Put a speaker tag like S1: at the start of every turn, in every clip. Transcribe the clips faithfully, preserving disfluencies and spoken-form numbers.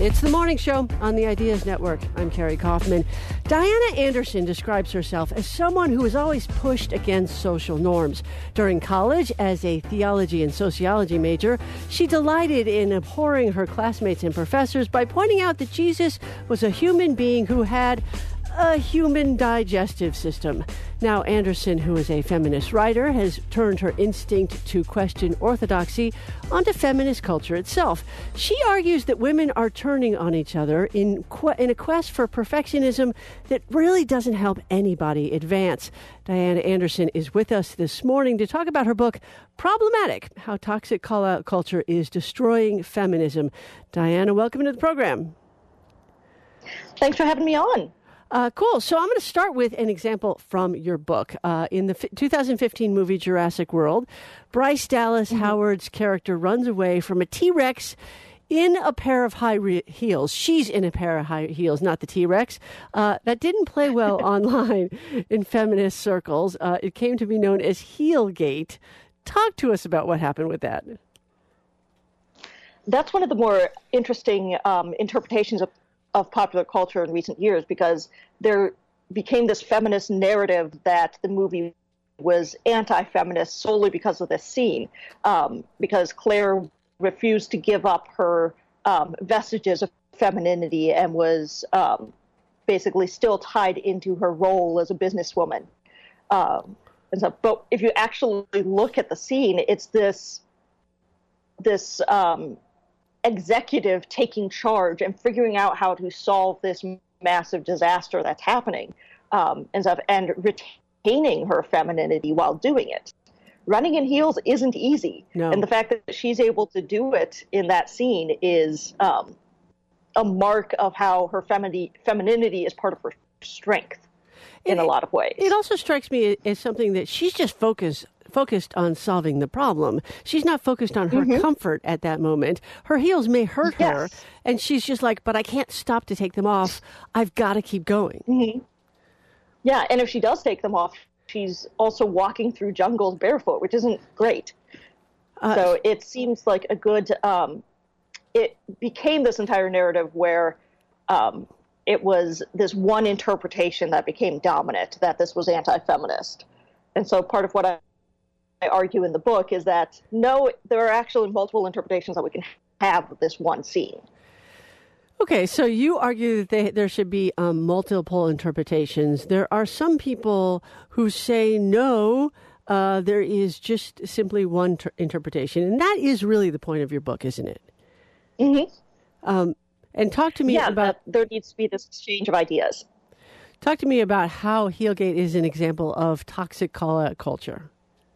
S1: It's the morning show on the Ideas Network. I'm Carrie Kaufman. Diana Anderson describes herself as someone who was always pushed against social norms. During college, as a theology and sociology major, she delighted in abhorring her classmates and professors by pointing out that Jesus was a human being who had a human digestive system. Now, Anderson, who is a feminist writer, has turned her instinct to question orthodoxy onto feminist culture itself. She argues that women are turning on each other in, que- in a quest for perfectionism that really doesn't help anybody advance. Diana Anderson is with us this morning to talk about her book, Problematic: How Toxic Call-Out Culture is Destroying Feminism. Diana, welcome to the program.
S2: Thanks for having me on.
S1: Uh, cool. So I'm going to start with an example from your book. Uh, in the f- two thousand fifteen movie Jurassic World, Bryce Dallas mm-hmm. Howard's character runs away from a T-Rex in a pair of high re- heels. She's in a pair of high heels, not the T-Rex. Uh, that didn't play well online in feminist circles. Uh, it came to be known as Heelgate. Talk to us about what happened with that.
S2: That's one of the more interesting um, interpretations of of popular culture in recent years, because there became this feminist narrative that the movie was anti-feminist solely because of this scene, um, because Claire refused to give up her um, vestiges of femininity and was um, basically still tied into her role as a businesswoman. Um, and so, but if you actually look at the scene, it's this this um, executive taking charge and figuring out how to solve this massive disaster that's happening, um, and stuff, and retaining her femininity while doing it. Running in heels isn't easy,
S1: no. And
S2: the fact that she's able to do it in that scene is um, a mark of how her femini- femininity is part of her strength in
S1: it,
S2: a lot of ways.
S1: It also strikes me as something that she's just focused focused on solving the problem. She's not focused on her mm-hmm. comfort at that moment. Her heels may hurt
S2: yes.
S1: her, and she's just like, but I can't stop to take them off. I've got to keep going.
S2: Mm-hmm. Yeah, and if she does take them off, she's also walking through jungles barefoot, which isn't great. Uh, so it seems like a good... Um, it became this entire narrative where um, it was this one interpretation that became dominant, that this was anti-feminist. And so part of what I I argue in the book is that, no, there are actually multiple interpretations that we can have of this one scene.
S1: Okay, so you argue that they, there should be um, multiple interpretations. There are some people who say, no, uh, there is just simply one ter- interpretation. And that is really the point of your book, isn't it?
S2: Mm-hmm.
S1: Um, and talk to me
S2: yeah,
S1: about...
S2: Yeah, there needs to be this exchange of ideas.
S1: Talk to me about how Heelgate is an example of toxic call-out culture.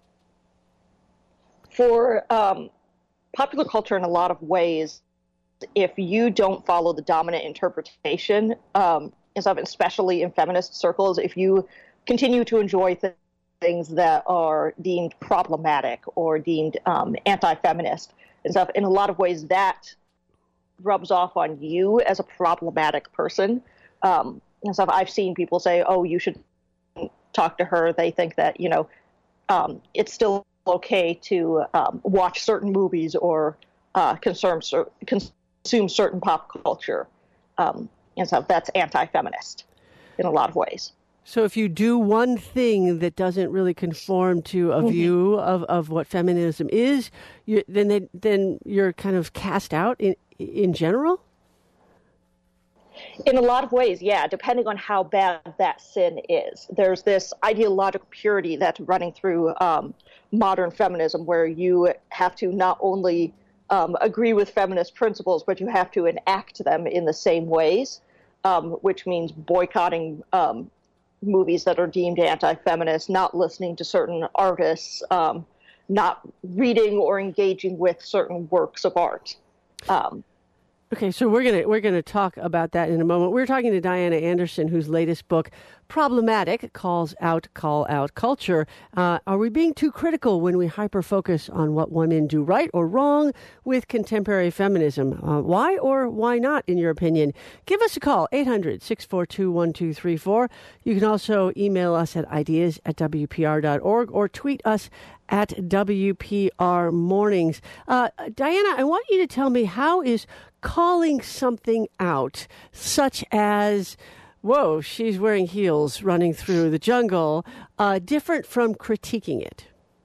S2: For um, popular culture, in a lot of ways, if you don't follow the dominant interpretation, um, especially in feminist circles, if you continue to enjoy th- things that are deemed problematic or deemed um, anti-feminist and stuff, in a lot of ways that rubs off on you as a problematic person. Um, and stuff. I've seen people say, "Oh, you should talk to her." They think that you know um, it's still okay to um, watch certain movies or uh, consume, consume certain pop culture. Um, and so that's anti-feminist in a lot of ways.
S1: So if you do one thing that doesn't really conform to a mm-hmm. view of, of what feminism is, you, then they, then you're kind of cast out in in general?
S2: In a lot of ways, yeah, depending on how bad that sin is. There's this ideological purity that's running through um, modern feminism, where you have to not only um, agree with feminist principles, but you have to enact them in the same ways, um, which means boycotting um, movies that are deemed anti-feminist, not listening to certain artists, um, not reading or engaging with certain works of art. Um,
S1: Okay, so we're gonna we're gonna talk about that in a moment. We're talking to Diana Anderson, whose latest book, Problematic, calls out call out culture. Uh, are we being too critical when we hyper focus on what women do right or wrong with contemporary feminism? Uh, why or why not, in your opinion? Give us a call, eight hundred, six four two, one two three four. You can also email us at ideas at w p r dot org or tweet us at W P R Mornings. Uh, Diana, I want you to tell me, how is calling something out, such as, whoa, she's wearing heels running through the jungle, uh, different from critiquing it?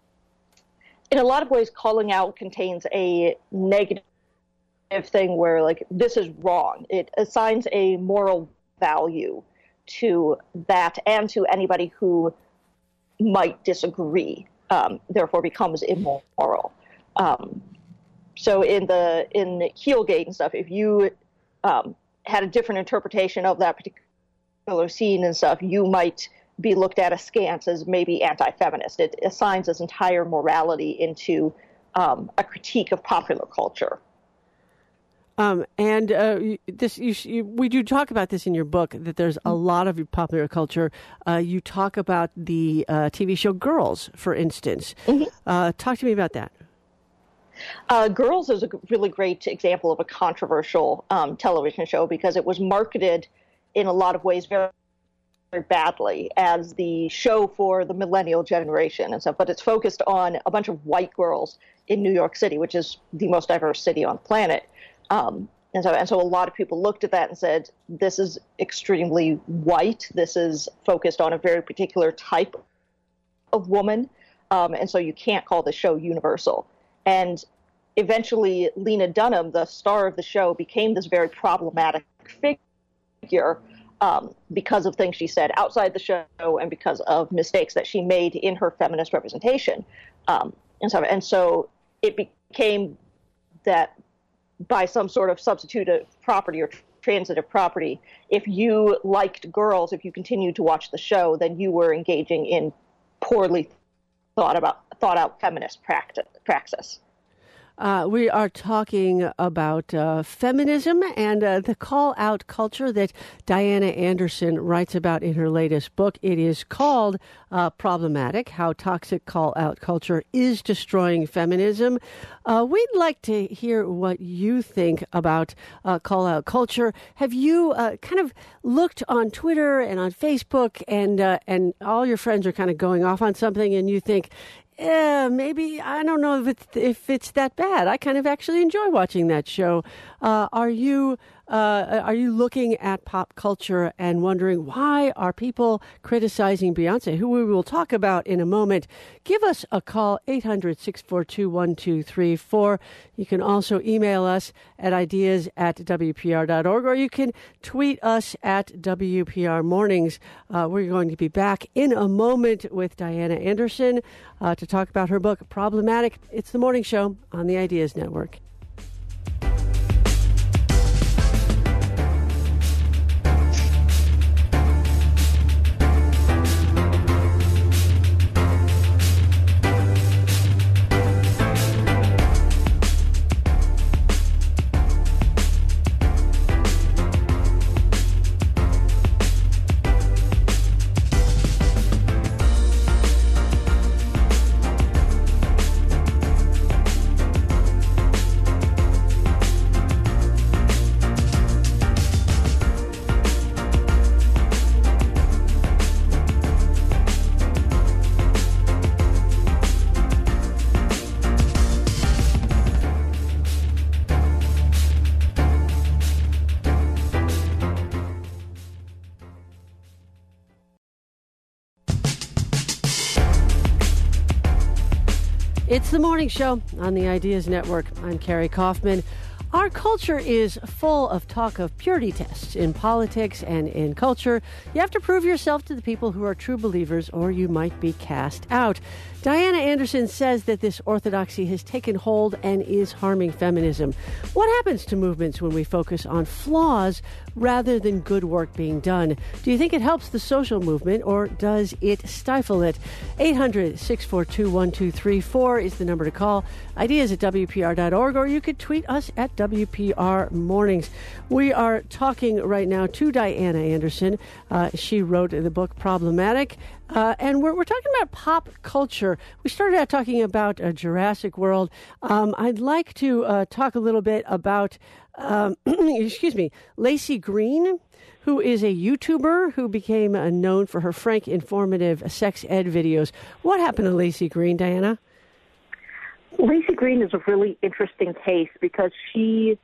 S2: In a lot of ways, calling out contains a negative thing where, like, this is wrong. It assigns a moral value to that and to anybody who might disagree, um, therefore becomes immoral. Um, so in the in the Heelgate and stuff, if you um, had a different interpretation of that particular scene and stuff, you might be looked at askance as maybe anti-feminist. It assigns this entire morality into um, a critique of popular culture.
S1: Um, and uh, this, you, you, we do talk about this in your book, that there's a lot of popular culture. Uh, you talk about the uh, T V show Girls, for instance. Mm-hmm. Uh, talk to me about that.
S2: Uh, Girls is a really great example of a controversial um, television show because it was marketed in a lot of ways very, very badly as the show for the millennial generation and stuff. But it's focused on a bunch of white girls in New York City, which is the most diverse city on the planet. Um, and so, and so a lot of people looked at that and said, this is extremely white. This is focused on a very particular type of woman. Um, and so you can't call the show universal. And eventually Lena Dunham, the star of the show, became this very problematic figure um, because of things she said outside the show and because of mistakes that she made in her feminist representation. Um, and so, and so it became that by some sort of substitutive property or transitive property, if you liked Girls, if you continued to watch the show, then you were engaging in poorly thought about thought out feminist practice. praxis.
S1: Uh, we are talking about uh, feminism and uh, the call-out culture that Diana Anderson writes about in her latest book. It is called uh, Problematic, How Toxic Call-Out Culture is Destroying Feminism. Uh, we'd like to hear what you think about uh, call-out culture. Have you uh, kind of looked on Twitter and on Facebook and, uh, and all your friends are kind of going off on something and you think, yeah, maybe, I don't know if it's, if it's that bad. I kind of actually enjoy watching that show. Uh, are you uh, are you looking at pop culture and wondering why are people criticizing Beyonce, who we will talk about in a moment? Give us a call, eight hundred, six four two, one two three four. You can also email us at ideas at W P R dot org, or you can tweet us at W P R Mornings. Uh, we're going to be back in a moment with Diana Anderson uh, to talk about her book, Problematic. It's the Morning Show on the Ideas Network. It's the Morning Show on the Ideas Network. I'm Carrie Kaufman. Our culture is full of talk of purity tests in politics and in culture. You have to prove yourself to the people who are true believers, or you might be cast out. Diana Anderson says that this orthodoxy has taken hold and is harming feminism. What happens to movements when we focus on flaws rather than good work being done? Do you think it helps the social movement, or does it stifle it? eight hundred, six four two, one two three four is the number to call. Ideas at W P R dot org, or you could tweet us at W P R Mornings. We are talking right now to Diana Anderson. Uh, she wrote the book Problematic. Uh, and we're, we're talking about pop culture. We started out talking about uh, Jurassic World. Um, I'd like to uh, talk a little bit about, um, excuse me, Lacey Green, who is a YouTuber who became uh, known for her frank, informative sex ed videos. What happened to Lacey Green, Diana?
S3: Lacey Green is a really interesting case because she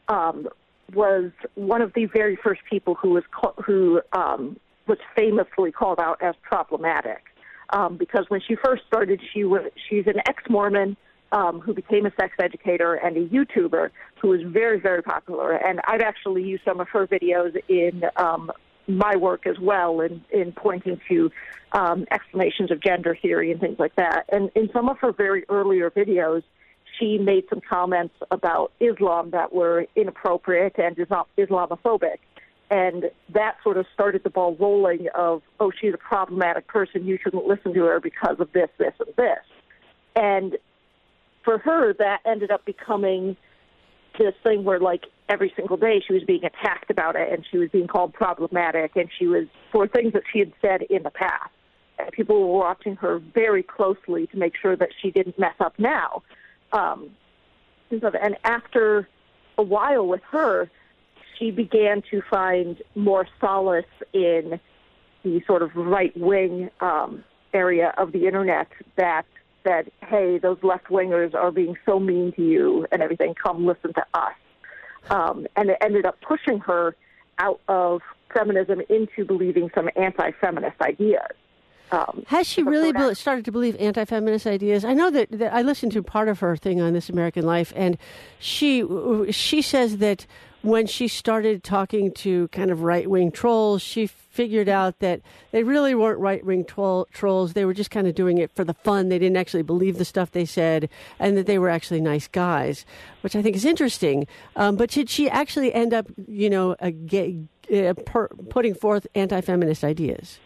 S3: um, was one of the very first people who was call, who um, was famously called out as problematic. Um, because when she first started, she was she's an ex-Mormon um, who became a sex educator and a YouTuber who was very, very popular. And I've actually used some of her videos in um, my work as well, in, in pointing to um, explanations of gender theory and things like that. And in some of her very earlier videos, she made some comments about Islam that were inappropriate and Islamophobic. And that sort of started the ball rolling of, oh, she's a problematic person, you shouldn't listen to her because of this, this, and this. And for her, that ended up becoming this thing where, like, every single day she was being attacked about it, and she was being called problematic, and she was, for things that she had said in the past. And people were watching her very closely to make sure that she didn't mess up now. Um, and after a while with her, she began to find more solace in the sort of right-wing um, area of the internet that said, hey, those left-wingers are being so mean to you and everything, come listen to us. Um, and it ended up pushing her out of feminism into believing some anti-feminist ideas. Um,
S1: Has she really be- started to believe anti-feminist ideas? I know that, that I listened to part of her thing on This American Life, and she she says that when she started talking to kind of right-wing trolls, she figured out that they really weren't right-wing troll- trolls. They were just kind of doing it for the fun. They didn't actually believe the stuff they said, and that they were actually nice guys, which I think is interesting. Um, but did she actually end up, you know, uh, get, uh, per- putting forth anti-feminist ideas?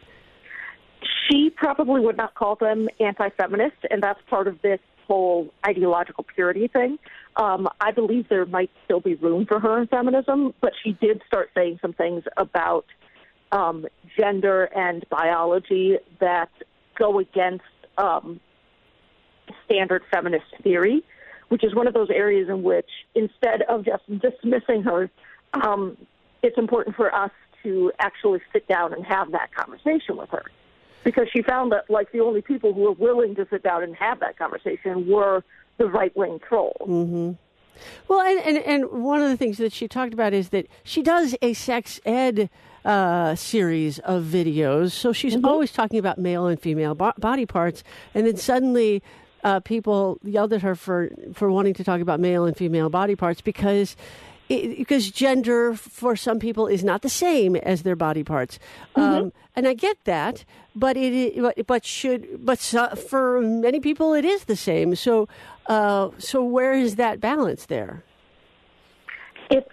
S3: She probably would not call them anti-feminist, and that's part of this whole ideological purity thing. Um, I believe there might still be room for her in feminism, but she did start saying some things about um, gender and biology that go against um, standard feminist theory, which is one of those areas in which, instead of just dismissing her, um, it's important for us to actually sit down and have that conversation with her. Because she found that, like, the only people who were willing to sit down and have that conversation were the right-wing trolls.
S1: Mm-hmm. Well, and, and, and one of the things that she talked about is that she does a sex ed uh, series of videos. So she's mm-hmm. always talking about male and female bo- body parts. And then suddenly uh, people yelled at her for, for wanting to talk about male and female body parts because... It, because gender for some people is not the same as their body parts, mm-hmm. um, and I get that. But it, but should, but for many people it is the same. So, uh, so where is that balance there?
S3: It's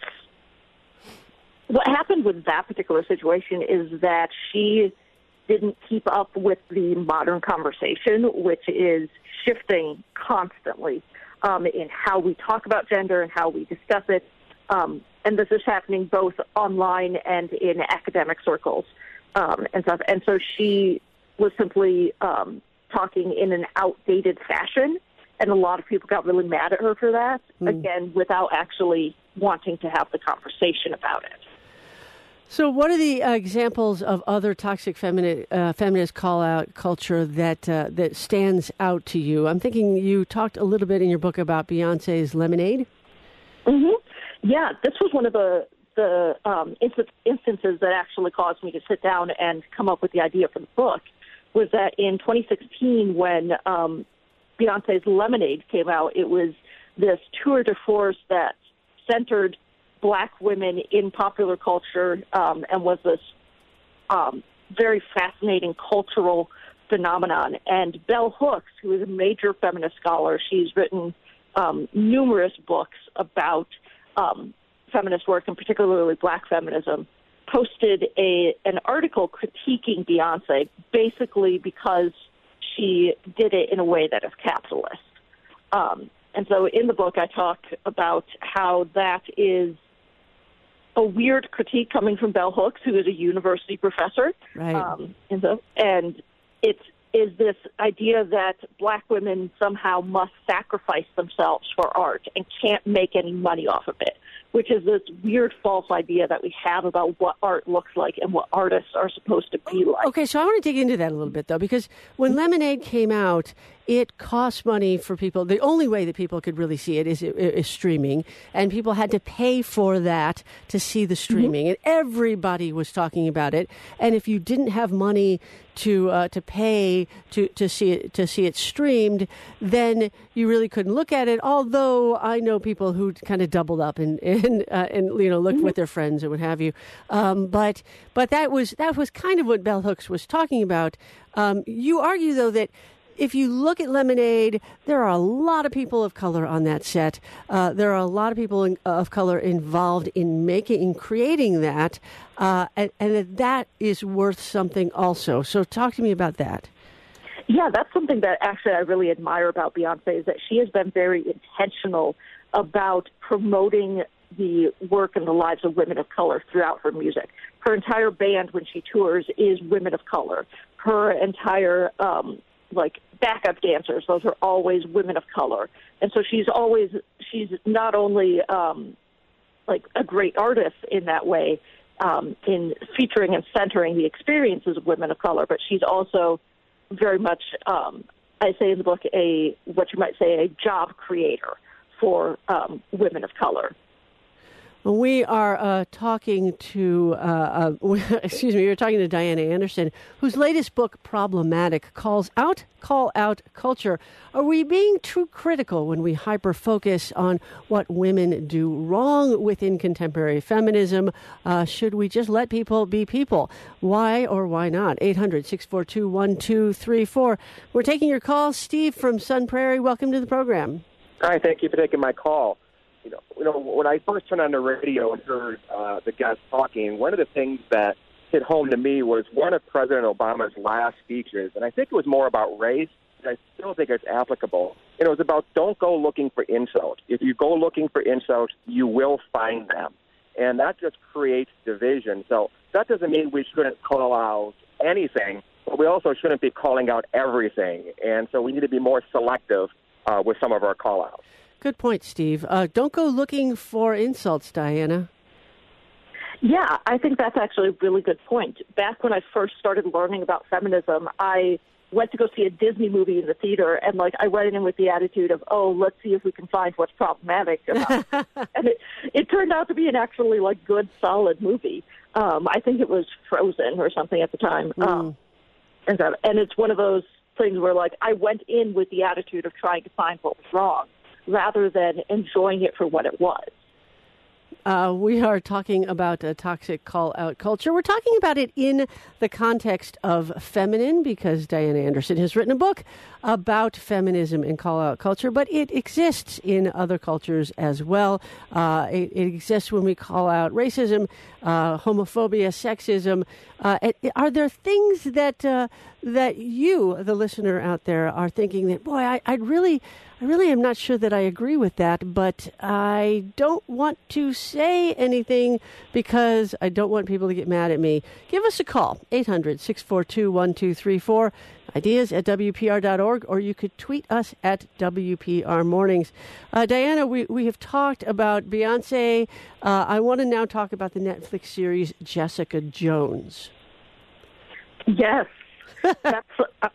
S3: what happened with that particular situation is that she didn't keep up with the modern conversation, which is shifting constantly um, in how we talk about gender and how we discuss it. Um, and this is happening both online and in academic circles um, and stuff. And so she was simply um, talking in an outdated fashion, and a lot of people got really mad at her for that, mm. again, without actually wanting to have the conversation about it.
S1: So what are the uh, examples of other toxic femini- uh, feminist call-out culture that uh, that stands out to you? I'm thinking you talked a little bit in your book about Beyonce's Lemonade.
S3: Mm-hmm. Yeah, this was one of the the um, instances that actually caused me to sit down and come up with the idea for the book, was that in twenty sixteen when um, Beyonce's Lemonade came out, it was this tour de force that centered black women in popular culture um, and was this um, very fascinating cultural phenomenon. And Bell Hooks, who is a major feminist scholar, she's written um, numerous books about Um, feminist work, and particularly black feminism, posted a an article critiquing Beyonce basically because she did it in a way that is capitalist. Um, and so in the book I talk about how that is a weird critique coming from Bell Hooks, who is a university professor.
S1: Right.
S3: Um, and, so, and it's is this idea that black women somehow must sacrifice themselves for art and can't make any money off of it, which is this weird false idea that we have about what art looks like and what artists are supposed to be like.
S1: Okay, so I want to dig into that a little bit, though, because when Lemonade came out, it cost money for people. The only way that people could really see it is, is streaming, and people had to pay for that to see the streaming, mm-hmm. and everybody was talking about it. And if you didn't have money to uh, to pay to, to see it to see it streamed, then you really couldn't look at it. Although I know people who kind of doubled up and and uh, and you know looked mm-hmm. with their friends and what have you. Um, but but that was that was kind of what Bell Hooks was talking about. Um, you argue though that if you look at Lemonade, there are a lot of people of color on that set. Uh, there are a lot of people in, uh, of color involved in making, in creating that, uh, and, and that that is worth something also. So talk to me about that.
S3: Yeah, that's something that actually I really admire about Beyonce, is that she has been very intentional about promoting the work and the lives of women of color throughout her music. Her entire band, when she tours, is women of color. Her entire um, like backup dancers, those are always women of color. And so she's always, she's not only um, like a great artist in that way, um, in featuring and centering the experiences of women of color, but she's also very much, um, I say in the book, a what you might say a job creator for um, women of color.
S1: We are uh, talking to, uh, uh, excuse me, we are talking to Diana Anderson, whose latest book, Problematic, calls out, call out culture. Are we being too critical when we hyper-focus on what women do wrong within contemporary feminism? Uh, should we just let people be people? Why or why not? eight hundred, six four two, one two three four. We're taking your call. Steve from Sun Prairie, welcome to the program.
S4: Hi, thank you for taking my call. You know, you know, when I first turned on the radio and heard uh, the guest talking, one of the things that hit home to me was one of President Obama's last speeches, and I think it was more about race, and I still think it's applicable. And it was about don't go looking for insults. If you go looking for insults, you will find them. And that just creates division. So that doesn't mean we shouldn't call out anything, but we also shouldn't be calling out everything. And so we need to be more selective uh, with some of our call-outs.
S1: Good point, Steve. Uh, don't go looking for insults, Diana.
S3: Yeah, I think that's actually a really good point. Back when I first started learning about feminism, I went to go see a Disney movie in the theater, and like I went in with the attitude of, oh, let's see if we can find what's problematic about it. And it, it turned out to be an actually like good, solid movie. Um, I think it was Frozen or something at the time. Mm. Um, and, so, and it's one of those things where like I went in with the attitude of trying to find what was wrong, rather than enjoying it for what it was.
S1: Uh, we are talking about a toxic call-out culture. We're talking about it in the context of feminine, because Diana Anderson has written a book about feminism and call-out culture, but it exists in other cultures as well. Uh, it, it exists when we call out racism, uh, homophobia, sexism. Uh, it, are there things that uh, that you, the listener out there, are thinking that, boy, I, I'd really... I really am not sure that I agree with that, but I don't want to say anything because I don't want people to get mad at me. Give us a call, eight hundred, six four two, one two three four, ideas at W P R dot org, or you could tweet us at W P R Mornings. Uh, Diana, we, we have talked about Beyonce. Uh, I want to now talk about the Netflix series Jessica Jones.
S3: Yes. That's, uh,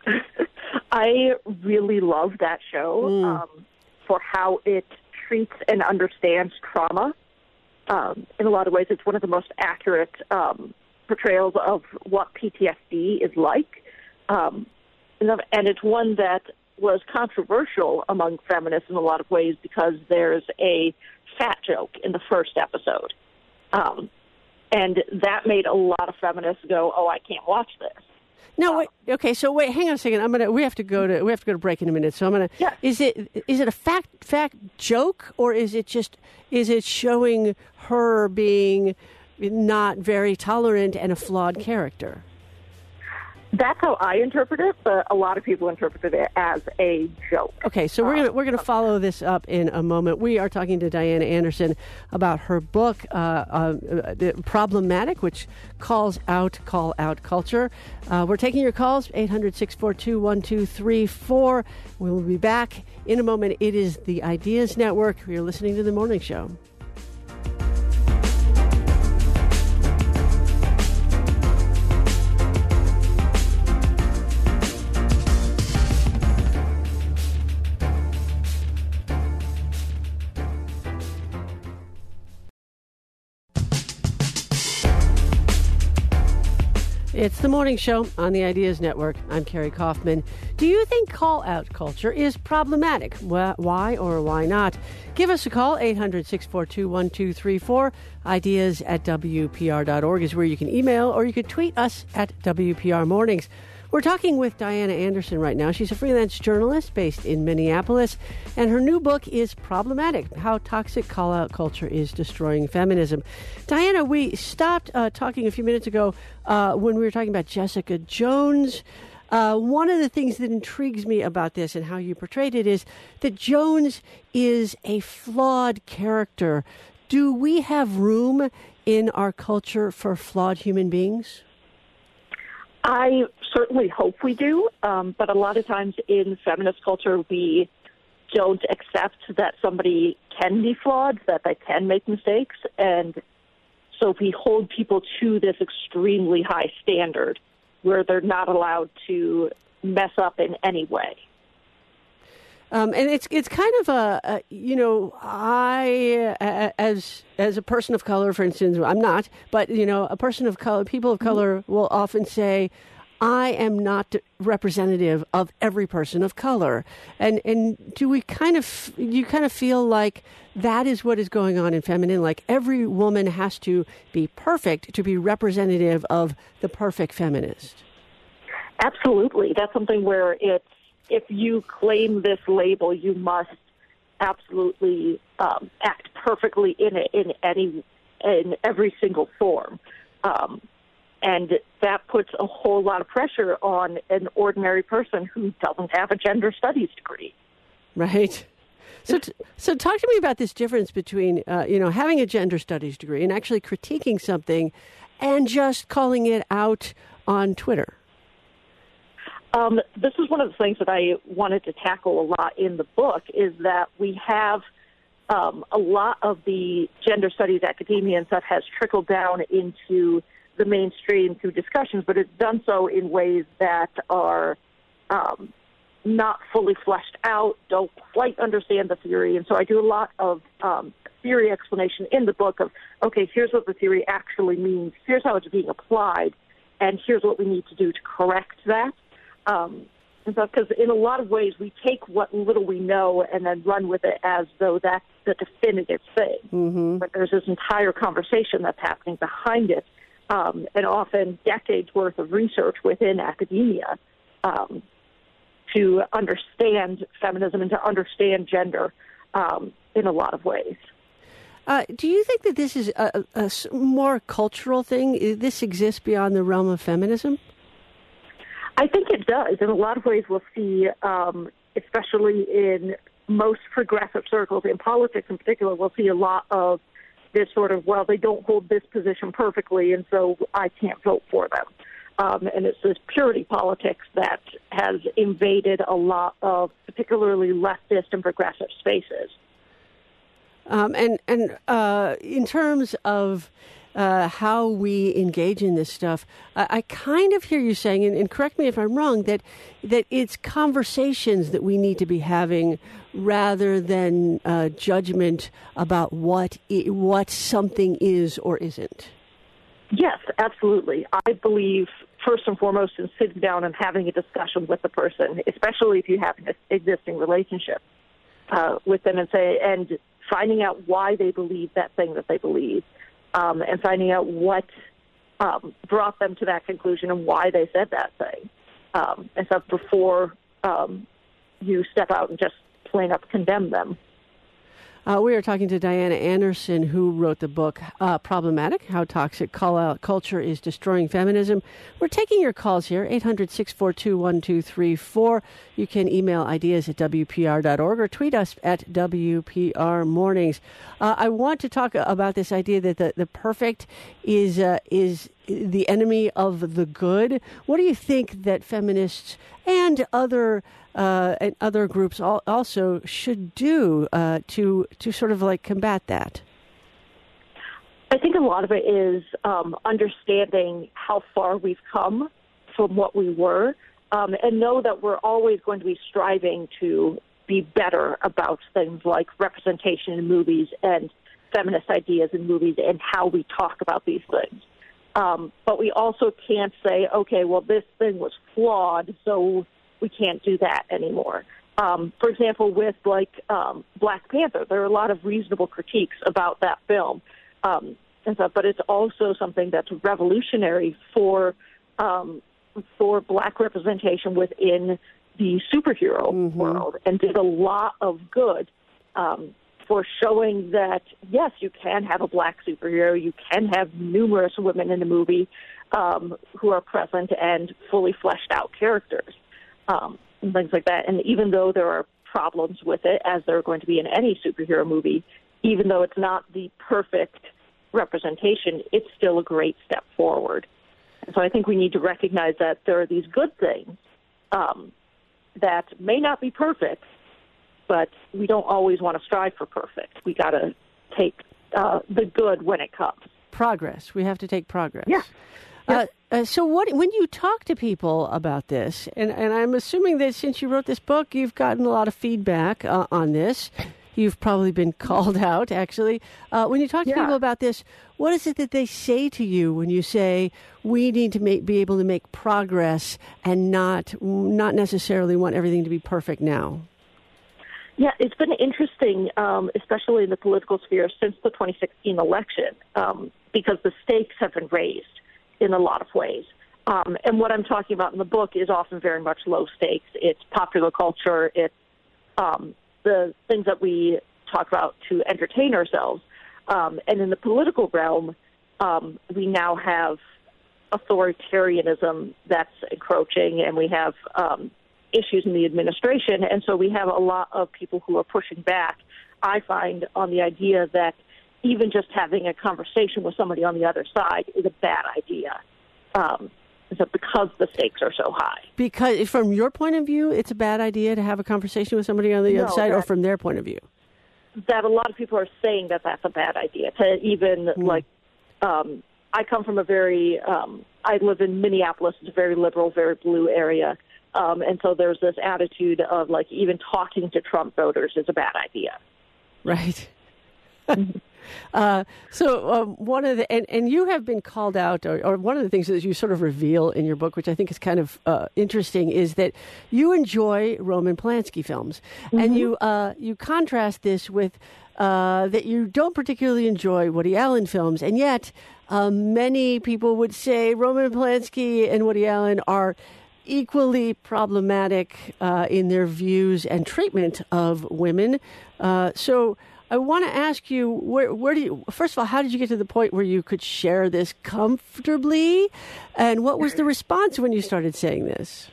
S3: I really love that show mm. um, for how it treats and understands trauma. Um, in a lot of ways, it's one of the most accurate um, portrayals of what P T S D is like. Um, and it's one that was controversial among feminists in a lot of ways because there's a fat joke in the first episode. Um, and that made a lot of feminists go, oh, I can't watch this.
S1: No, wait, okay. So wait, hang on a second. I'm gonna. We have to go to. We have to go to break in a minute. So I'm gonna.
S3: Yeah.
S1: Is it is it a fact fact joke, or is it just is it showing her being not very tolerant and a flawed character?
S3: That's how I interpret it, but a lot of people interpreted it as a joke.
S1: Okay, so we're gonna we're gonna follow this up in a moment. We are talking to Diana Anderson about her book, uh, uh, Problematic, which calls out call out culture. Uh, we're taking your calls, eight hundred, six four two, one two three four. We will be back in a moment. It is the Ideas Network. You're listening to The Morning Show. It's the morning show on the Ideas Network. I'm Carrie Kaufman. Do you think call-out culture is problematic? Well, why or why not? Give us a call, eight hundred, six four two, one two three four. Ideas at W P R dot org is where you can email, or you can tweet us at W P R Mornings. We're talking with Diana Anderson right now. She's a freelance journalist based in Minneapolis, and her new book is Problematic: How Toxic Call-Out Culture is Destroying Feminism. Diana, we stopped uh, talking a few minutes ago uh, when we were talking about Jessica Jones. Uh, one of the things that intrigues me about this and how you portrayed it is that Jones is a flawed character. Do we have room in our culture for flawed human beings?
S3: I certainly hope we do, um, but a lot of times in feminist culture, we don't accept that somebody can be flawed, that they can make mistakes, and so we hold people to this extremely high standard where they're not allowed to mess up in any way.
S1: Um, and it's it's kind of a, a you know I uh, as as a person of color, for instance, I'm not, but you know a person of color, people of color mm-hmm. will often say, I am not representative of every person of color, and and do we kind of you kind of feel like that is what is going on in feminine, like every woman has to be perfect to be representative of the perfect feminist?
S3: Absolutely, that's something where it's. If you claim this label, you must absolutely um, act perfectly in it in any in every single form, um, and that puts a whole lot of pressure on an ordinary person who doesn't have a gender studies degree.
S1: Right. So, t- so talk to me about this difference between uh, you know having a gender studies degree and actually critiquing something, and just calling it out on Twitter.
S3: Um, this is one of the things that I wanted to tackle a lot in the book, is that we have um, a lot of the gender studies academia and stuff has trickled down into the mainstream through discussions, but it's done so in ways that are um, not fully fleshed out, don't quite understand the theory. And so I do a lot of um, theory explanation in the book of, okay, here's what the theory actually means, here's how it's being applied, and here's what we need to do to correct that. Um, and so, because in a lot of ways we take what little we know and then run with it as though that's the definitive thing.
S1: Mm-hmm.
S3: But there's this entire conversation that's happening behind it, um, and often decades worth of research within academia um, to understand feminism and to understand gender um, in a lot of ways.
S1: Uh, do you think that this is a, a more cultural thing? This exists beyond the realm of feminism?
S3: I think it does. In a lot of ways, we'll see, um, especially in most progressive circles, in politics in particular, we'll see a lot of this sort of, well, they don't hold this position perfectly, and so I can't vote for them. Um, and it's this purity politics that has invaded a lot of particularly leftist and progressive spaces.
S1: Um, and and uh, in terms of Uh, how we engage in this stuff, I, I kind of hear you saying, and, and correct me if I'm wrong, that that it's conversations that we need to be having rather than uh, judgment about what it, what something is or isn't.
S3: Yes, absolutely. I believe first and foremost in sitting down and having a discussion with the person, especially if you have an existing relationship uh, with them, and say and finding out why they believe that thing that they believe. Um, and finding out what um, brought them to that conclusion and why they said that thing. Um, and so before um, you step out and just plain up condemn them.
S1: Uh, we are talking to Diana Anderson, who wrote the book uh, Problematic: How Toxic Call-Out Culture is Destroying Feminism. We're taking your calls here, eight hundred, six four two, one two three four. You can email ideas at W P R dot org or tweet us at W P R Mornings. Uh, I want to talk about this idea that the, the perfect is uh, is the enemy of the good. What do you think that feminists and other Uh, and other groups also should do uh, to to sort of like combat that?
S3: I think a lot of it is um, understanding how far we've come from what we were, um, and know that we're always going to be striving to be better about things like representation in movies and feminist ideas in movies and how we talk about these things. Um, but we also can't say, okay, well, this thing was flawed, so we can't do that anymore. Um, for example, with like um, Black Panther, there are a lot of reasonable critiques about that film, um, and stuff, but it's also something that's revolutionary for um, for Black representation within the superhero mm-hmm. world, and did a lot of good um, for showing that, yes, you can have a Black superhero, you can have numerous women in the movie um, who are present and fully fleshed out characters. Um, and things like that. And even though there are problems with it, as there are going to be in any superhero movie, even though it's not the perfect representation, it's still a great step forward. And so I think we need to recognize that there are these good things um, that may not be perfect, but we don't always want to strive for perfect. We got to take uh, the good when it comes.
S1: Progress. We have to take progress.
S3: Yeah.
S1: Uh, uh, so what, when you talk to people about this, and, and I'm assuming that since you wrote this book, you've gotten a lot of feedback uh, on this. You've probably been called out, actually. Uh, when you talk to
S3: yeah.
S1: people about this, what is it that they say to you when you say, we need to make, be able to make progress and not not necessarily want everything to be perfect now?
S3: Yeah, it's been interesting, um, especially in the political sphere, since the twenty sixteen election, um, because the stakes have been raised in a lot of ways. Um, and what I'm talking about in the book is often very much low stakes. It's popular culture. It's um, the things that we talk about to entertain ourselves. Um, and in the political realm, um, we now have authoritarianism that's encroaching, and we have um, issues in the administration. And so we have a lot of people who are pushing back, I find, on the idea that even just having a conversation with somebody on the other side is a bad idea, um, so because the stakes are so high. Because
S1: from your point of view, it's a bad idea to have a conversation with somebody on the
S3: no,
S1: other side,
S3: that,
S1: or from their point of view?
S3: That a lot of people are saying that that's a bad idea. To even, mm. like, um, I come from a very, um, I live in Minneapolis. It's a very liberal, very blue area. Um, and so there's this attitude of, like, even talking to Trump voters is a bad idea.
S1: Right. Uh, so um, one of the and, and you have been called out, or, or one of the things that you sort of reveal in your book, which I think is kind of uh, interesting, is that you enjoy Roman Polanski films, mm-hmm. and you uh, you contrast this with uh, that you don't particularly enjoy Woody Allen films, and yet uh, many people would say Roman Polanski and Woody Allen are equally problematic uh, in their views and treatment of women. Uh, so. I want to ask you, where, where do you, first of all, how did you get to the point where you could share this comfortably? And what was the response when you started saying this?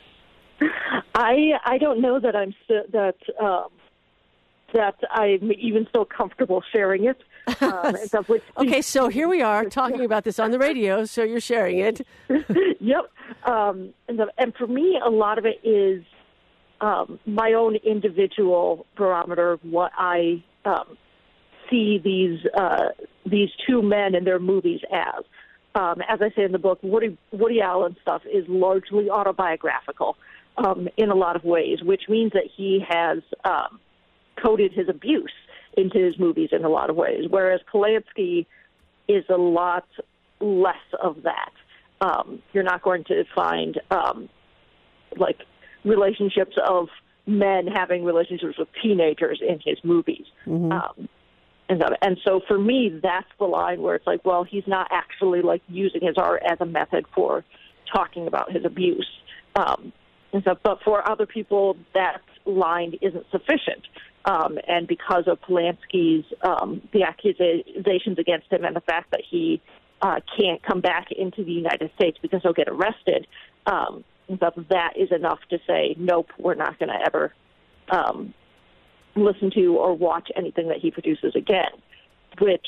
S3: I I don't know that I'm that um, that I'm even still comfortable sharing it. Um, and stuff, which,
S1: okay, so here we are talking about this on the radio, so you're sharing it.
S3: Yep. Um, and, the, and for me, a lot of it is um, my own individual barometer of what I um, see these uh, these two men and their movies as. Um, as I say in the book, Woody, Woody Allen stuff is largely autobiographical um, in a lot of ways, which means that he has um, coded his abuse into his movies in a lot of ways, whereas Polanski is a lot less of that. Um, you're not going to find, um, like, relationships of men having relationships with teenagers in his movies. Mm-hmm. Um, and, and so for me, that's the line where it's like, well, he's not actually, like, using his art as a method for talking about his abuse. Um, and so, but for other people, that line isn't sufficient. Um, and because of Polanski's, um, the accusations against him and the fact that he uh, can't come back into the United States because he'll get arrested, um, but that is enough to say, nope, we're not going to ever um, listen to or watch anything that he produces again, which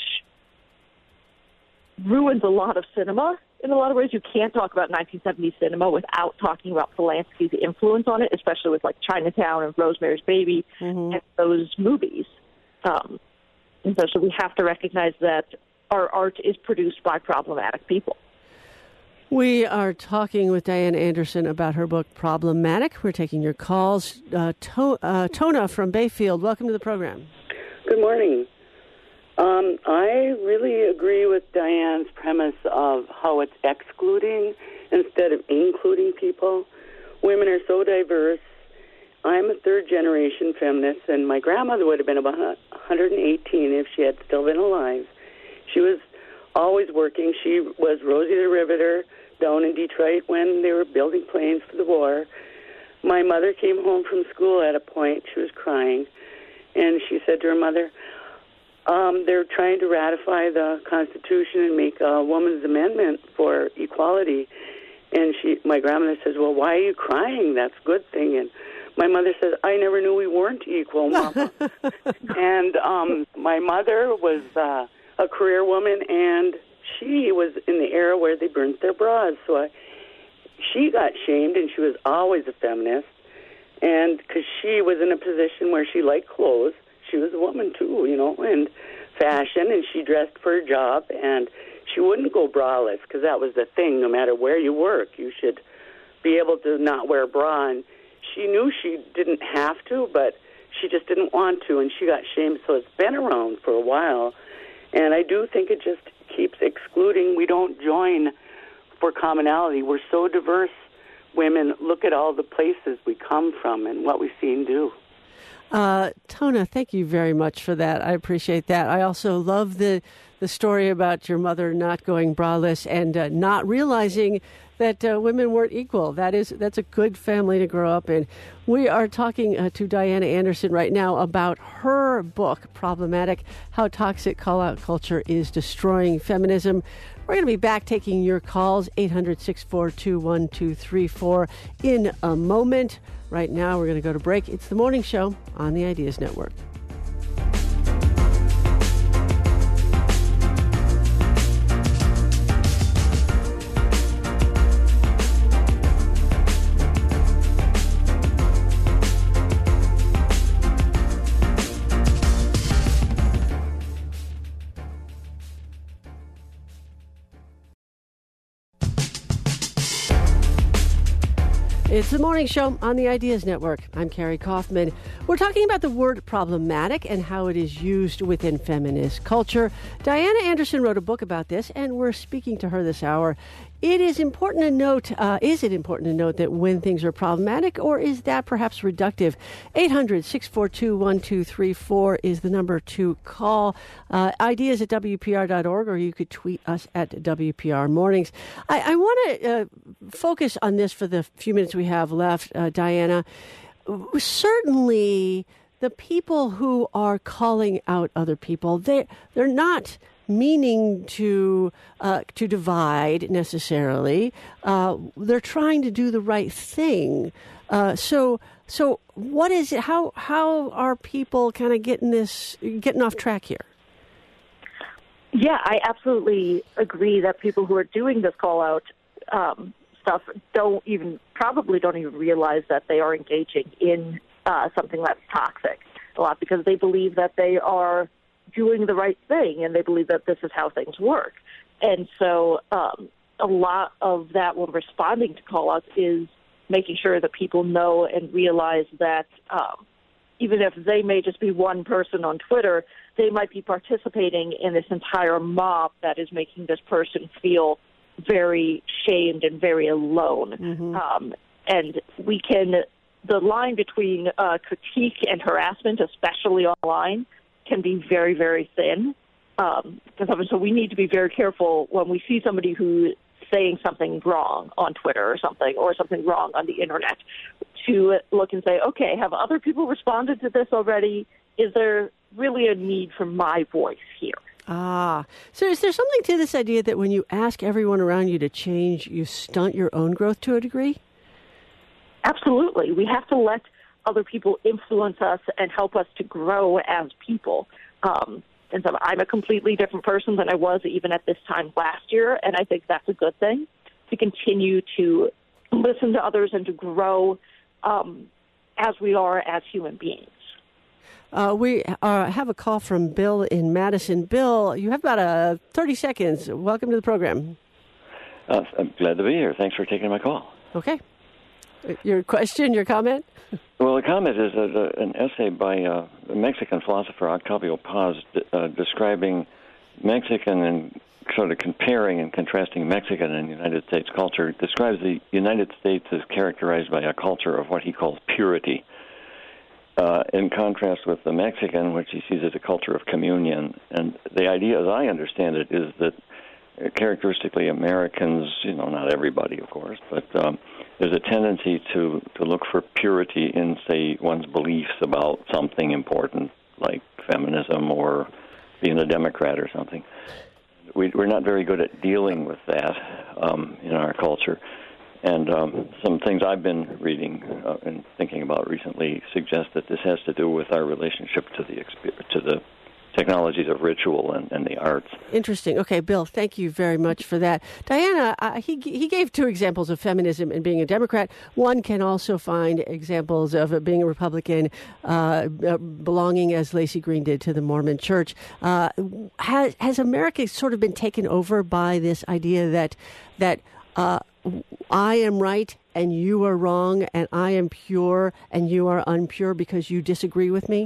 S3: ruins a lot of cinema. In a lot of ways, you can't talk about nineteen seventies cinema without talking about Polanski's influence on it, especially with, like, Chinatown and Rosemary's Baby mm-hmm. and those movies. Um, and so, so we have to recognize that our art is produced by problematic people.
S1: We are talking with Diane Anderson about her book, Problematic. We're taking your calls. Uh, to, uh, Tona from Bayfield, welcome to the program.
S5: Good morning. Um, I really agree with Diane's premise of how it's excluding instead of including people. Women are so diverse. I'm a third-generation feminist, and my grandmother would have been about one hundred eighteen if she had still been alive. She was always working. She was Rosie the Riveter down in Detroit when they were building planes for the war. My mother came home from school at a point. She was crying, and she said to her mother, Um, they're trying to ratify the Constitution and make a woman's amendment for equality. And she, my grandmother says, well, why are you crying? That's a good thing. And my mother says, I never knew we weren't equal, Mama. And um, my mother was uh, a career woman, and she was in the era where they burnt their bras. So I, she got shamed, and she was always a feminist. And because she was in a position where she liked clothes, she was a woman too, you know, and fashion, and she dressed for her job, and she wouldn't go braless because that was the thing. No matter where you work, you should be able to not wear a bra. And she knew she didn't have to, but she just didn't want to, and she got shamed. So it's been around for a while, and I do think it just keeps excluding. We don't join for commonality. We're so diverse, women. Look at all the places we come from and what we've seen do.
S1: Uh, Tona, thank you very much for that. I appreciate that. I also love the the story about your mother not going braless and uh, not realizing that uh, women weren't equal. That is, that's a good family to grow up in. We are talking uh, to Diana Anderson right now about her book, Problematic, How Toxic Call-Out Culture is Destroying Feminism. We're going to be back taking your calls, eight hundred, six four two, one two three four, in a moment. Right now, we're going to go to break. It's The Morning Show on the Ideas Network. It's The Morning Show on the Ideas Network. I'm Carrie Kaufman. We're talking about the word problematic and how it is used within feminist culture. Diana Anderson wrote a book about this, and we're speaking to her this hour. It is important to note, uh, is it important to note that when things are problematic, or is that perhaps reductive? eight hundred, six four two, one two three four is the number to call. Uh, ideas at W P R dot org, or you could tweet us at W P R Mornings. I, I want to uh, focus on this for the few minutes we have left, uh, Diana. Certainly, the people who are calling out other people, they they're not meaning to uh, to divide necessarily. Uh, they're trying to do the right thing. Uh, so so what is it? How how are people kind of getting this getting off track here?
S3: Yeah, I absolutely agree that people who are doing this call out um, stuff don't even probably don't even realize that they are engaging in uh, something that's toxic a lot, because they believe that they are doing the right thing, and they believe that this is how things work. And so um, a lot of that when responding to call-outs is making sure that people know and realize that um, even if they may just be one person on Twitter, they might be participating in this entire mob that is making this person feel very shamed and very alone. Mm-hmm. Um, and we can, the line between uh, critique and harassment, especially online, can be very, very thin. Um, so we need to be very careful when we see somebody who's saying something wrong on Twitter or something, or something wrong on the internet, to look and say, okay, have other people responded to this already? Is there really a need for my voice here?
S1: Ah, so is there something to this idea that when you ask everyone around you to change, you stunt your own growth to a degree?
S3: Absolutely. We have to let other people influence us and help us to grow as people. Um, and so I'm a completely different person than I was even at this time last year, and I think that's a good thing, to continue to listen to others and to grow um, as we are as human beings.
S1: Uh, we uh, have a call from Bill in Madison. Bill, you have about uh, thirty seconds. Welcome to the program.
S6: Uh, I'm glad to be here. Thanks for taking my call.
S1: Okay. Your question, your comment?
S6: Well, the comment is a, a, an essay by uh, a Mexican philosopher, Octavio Paz, uh, describing Mexican and sort of comparing and contrasting Mexican and United States culture. It describes the United States as characterized by a culture of what he calls purity, uh, in contrast with the Mexican, which he sees as a culture of communion. And the idea, as I understand it, is that uh, characteristically Americans, you know, not everybody, of course, but um, there's a tendency to, to look for purity in, say, one's beliefs about something important, like feminism or being a Democrat or something. We, we're not very good at dealing with that um, in our culture. And um, some things I've been reading uh, and thinking about recently suggest that this has to do with our relationship to the to the technologies of ritual and, and the arts.
S1: Interesting. Okay, Bill, thank you very much for that. Diana, uh, he he gave two examples of feminism and being a Democrat. One can also find examples of uh, being a Republican, uh, uh, belonging, as Lacey Green did, to the Mormon Church. Uh, has, has America sort of been taken over by this idea that that uh, I am right and you are wrong, and I am pure and you are impure because you disagree with me?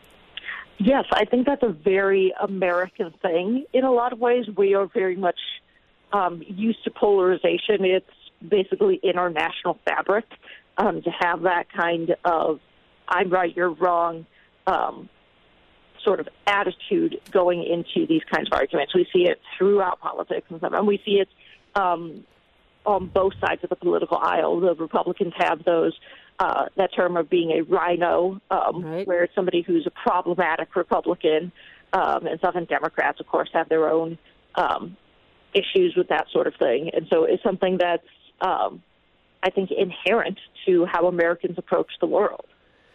S3: Yes, I think that's a very American thing. In a lot of ways, we are very much um, used to polarization. It's basically in our national fabric um, to have that kind of I'm right, you're wrong um, sort of attitude going into these kinds of arguments. We see it throughout politics and stuff, and we see it um, on both sides of the political aisle. The Republicans have those Uh, that term of being a rhino, um, right. where it's somebody who's a problematic Republican um, and stuff, and Democrats, of course, have their own um, issues with that sort of thing. And so it's something that's, um, I think, inherent to how Americans approach the world.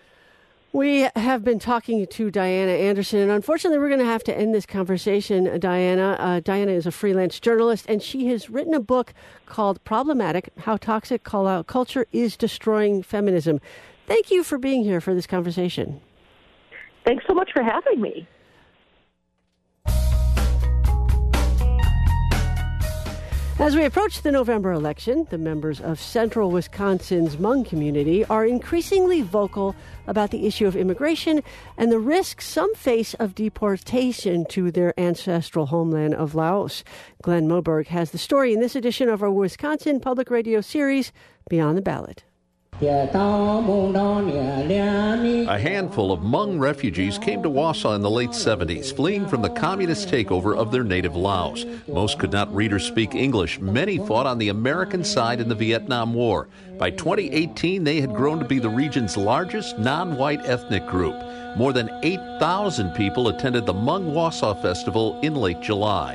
S1: We have been talking to Diana Anderson, and unfortunately, we're going to have to end this conversation, Diana. Uh, Diana is a freelance journalist, and she has written a book called Problematic, How Toxic Call-Out Culture is Destroying Feminism. Thank you for being here for this conversation.
S3: Thanks so much for having me.
S1: As we approach the November election, the members of central Wisconsin's Hmong community are increasingly vocal about the issue of immigration and the risk some face of deportation to their ancestral homeland of Laos. Glenn Moberg has the story in this edition of our Wisconsin Public Radio series, Beyond the Ballot.
S7: A handful of Hmong refugees came to Wausau in the late seventies, fleeing from the communist takeover of their native Laos. Most could not read or speak English. Many fought on the American side in the Vietnam War. By twenty eighteen, they had grown to be the region's largest non-white ethnic group. More than eight thousand people attended the Hmong Wausau Festival in late July,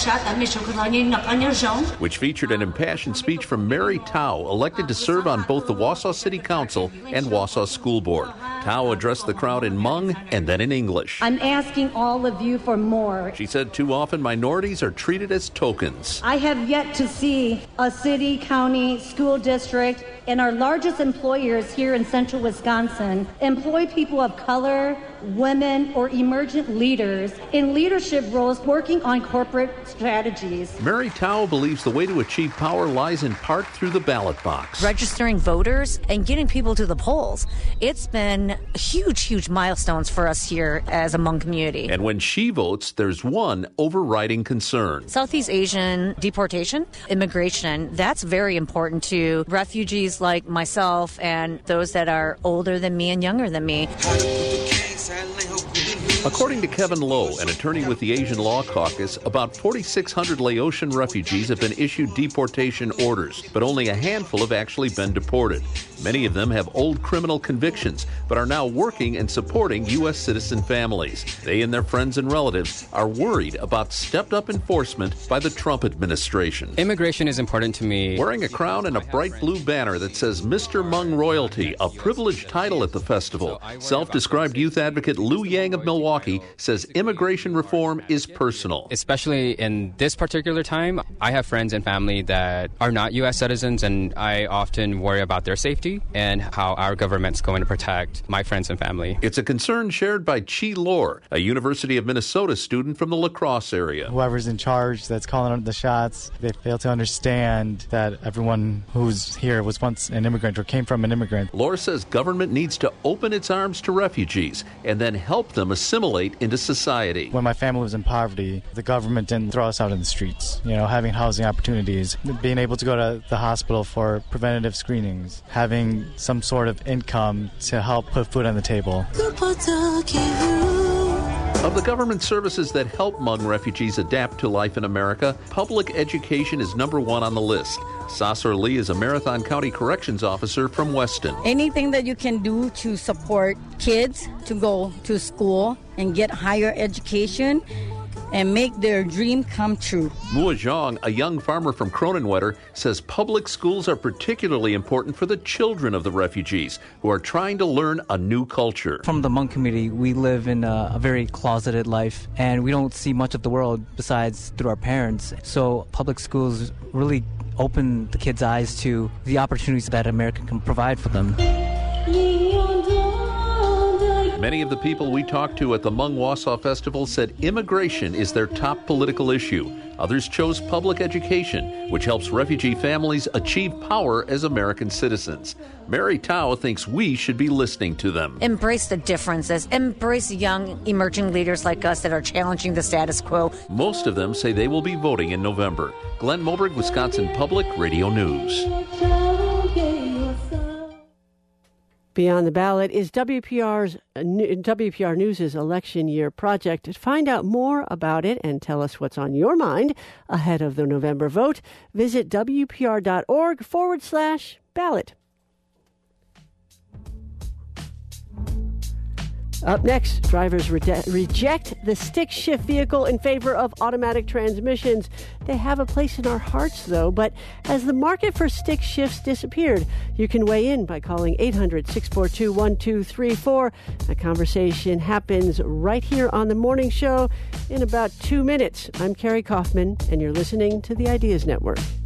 S7: which featured an impassioned speech from Mary Tao, elected to serve on both the Wausau City Council and Wausau School Board. Tao addressed the crowd in Hmong and then in English.
S8: I'm asking all of you for more.
S7: She said too often minorities are treated as tokens.
S8: I have yet to see a city, county, school district, and our largest employers here in central Wisconsin employ people of color, women, or emergent leaders in leadership roles working on corporate strategies.
S7: Mary Tao believes the way to achieve power lies in part through the ballot box.
S9: Registering voters and getting people to the polls. It's been huge, huge milestones for us here as a Hmong community.
S7: And when she votes, there's one overriding concern.
S9: Southeast Asian deportation, immigration, that's very important to refugees like myself and those that are older than me and younger than me.
S7: According to Kevin Lowe, an attorney with the Asian Law Caucus, about forty-six hundred Laotian refugees have been issued deportation orders, but only a handful have actually been deported. Many of them have old criminal convictions, but are now working and supporting U S citizen families. They and their friends and relatives are worried about stepped-up enforcement by the Trump administration.
S10: Immigration is important to me.
S7: Wearing a crown and a bright blue banner that says Mister Hmong Royalty, a privileged title at the festival, self-described youth advocate Lou Yang of Milwaukee Milwaukee says immigration reform is personal.
S10: Especially in this particular time, I have friends and family that are not U S citizens, and I often worry about their safety and how our government's going to protect my friends and family.
S7: It's a concern shared by Chi Lor, a University of Minnesota student from the La Crosse area.
S11: Whoever's in charge that's calling the shots, they fail to understand that everyone who's here was once an immigrant or came from an immigrant.
S7: Lor says government needs to open its arms to refugees and then help them assimilate into society.
S11: When my family was in poverty, the government didn't throw us out in the streets. You know, having housing opportunities, being able to go to the hospital for preventative screenings, having some sort of income to help put food on the table.
S7: Of the government services that help Hmong refugees adapt to life in America, public education is number one on the list. Sasor Lee is a Marathon County Corrections Officer from Weston.
S12: Anything that you can do to support kids to go to school and get higher education and make their dream come true.
S7: Mua Zhang, a young farmer from Cronenwetter, says public schools are particularly important for the children of the refugees who are trying to learn a new culture.
S13: From the Hmong community, we live in a, a very closeted life, and we don't see much of the world besides through our parents. So public schools really open the kids' eyes to the opportunities that America can provide for them.
S7: Many of the people we talked to at the Hmong Wausau Festival said immigration is their top political issue. Others chose public education, which helps refugee families achieve power as American citizens. Mary Tao thinks we should be listening to them.
S9: Embrace the differences. Embrace young, emerging leaders like us that are challenging the status quo.
S7: Most of them say they will be voting in November. Glenn Moberg, Wisconsin Public Radio News.
S1: Beyond the Ballot is W P R's W P R News' election year project. To find out more about it and tell us what's on your mind ahead of the November vote, visit WPR.org forward slash ballot. Up next, drivers re- reject the stick shift vehicle in favor of automatic transmissions. They have a place in our hearts, though, but has the market for stick shifts disappeared? You can weigh in by calling eight hundred, six four two, one two three four. A conversation happens right here on The Morning Show in about two minutes. I'm Carrie Kaufman, and you're listening to the Ideas Network.